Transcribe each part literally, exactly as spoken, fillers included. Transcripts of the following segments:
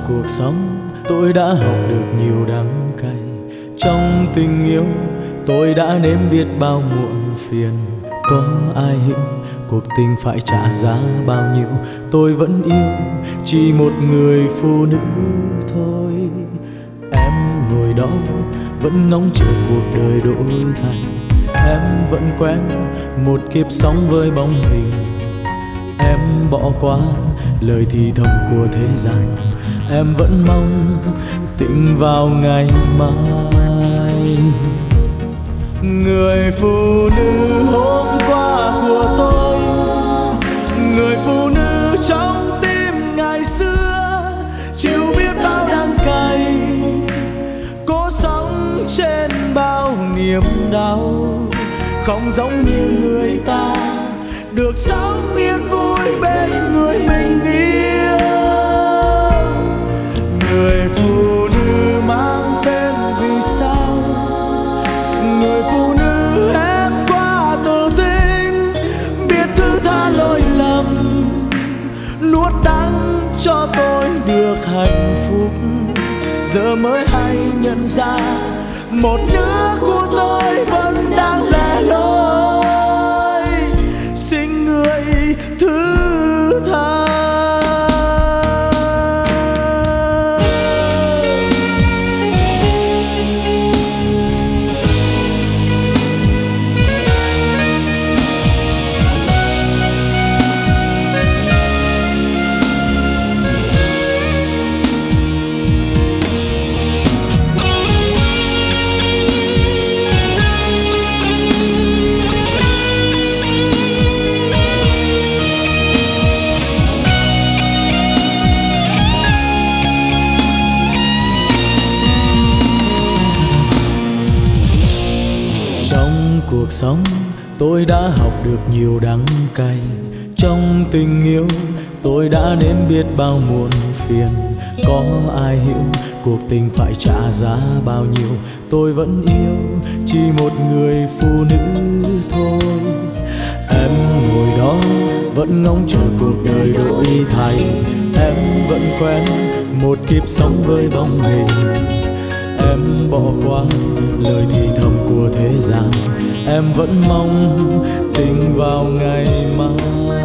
cuộc sống tôi đã học được nhiều đắng cay, trong tình yêu tôi đã nếm biết bao muộn phiền. Có ai hiểu cuộc tình phải trả giá bao nhiêu, tôi vẫn yêu chỉ một người phụ nữ thôi. Em ngồi đó vẫn ngóng chờ cuộc đời đổi thay, em vẫn quen một kiếp sống với bóng hình. Em bỏ qua lời thì thầm của thế gian, em vẫn mong tỉnh vào ngày mai. Người phụ nữ hôm qua của tôi, người phụ nữ trong tim ngày xưa, chịu biết bao đắng cay, cố sống trên bao niềm đau. Không giống như người ta được sống yên vui bên người mình yêu. Người phụ nữ mang tên vì sao, người phụ nữ em qua tự tin, biết thứ tha lỗi lầm, nuốt đắng cho tôi được hạnh phúc. Giờ mới hay nhận ra một nửa của tôi vẫn đang lẻ loi, xin người thứ tha. Cuộc sống tôi đã học được nhiều đắng cay, trong tình yêu tôi đã nếm biết bao muộn phiền. Có ai hiểu cuộc tình phải trả giá bao nhiêu, tôi vẫn yêu chỉ một người phụ nữ thôi. Em ngồi đó vẫn ngóng chờ cuộc đời đổi thay, em vẫn quen một kiếp sống với bóng hình. Em bỏ qua lời thì thầm của thế gian, em vẫn mong tình vào ngày mai.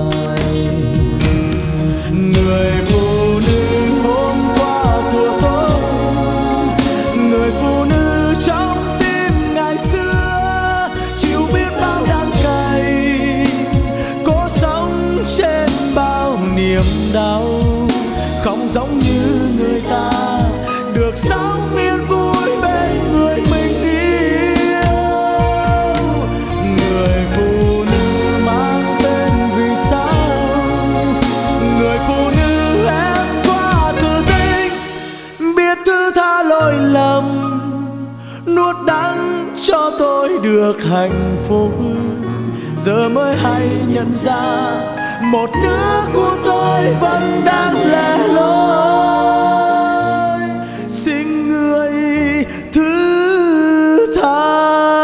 Người phụ nữ hôm qua của tôi, người phụ nữ trong tim ngày xưa, chịu biết bao đắng cay, cố sống trên bao niềm đau. Không giống như người ta được sống yên vui bên người mình yêu. Người phụ nữ mang tên vì sao, người phụ nữ em quá tự tin, biết thứ tha lỗi lầm, nuốt đắng cho tôi được hạnh phúc. Giờ mới hay nhận ra một nửa của tôi vẫn đang lẻ loi, xin người thứ tha.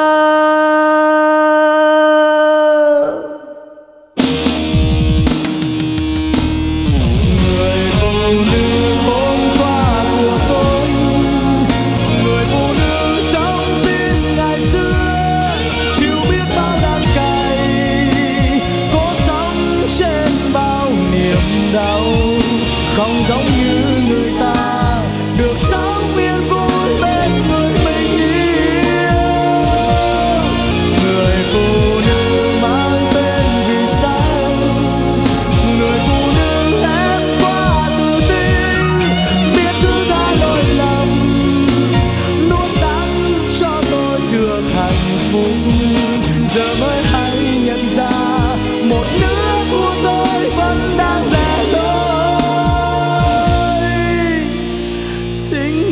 Người phụ nữ hôm qua của tôi, người phụ nữ trong tim ngày xưa, chịu biết bao đắng cay, cố sống trên bao niềm đau. Không giống như người ta được sống yên vui bên người mình yêu. Người phụ nữ mang tên vì sao, người phụ nữ em quá tự tin, biết thứ tha lỗi lầm, nuốt đắng cho tôi được hạnh phúc. Giờ mới hay nhận ra một nửa của tôi vẫn đang lẻ loi, xin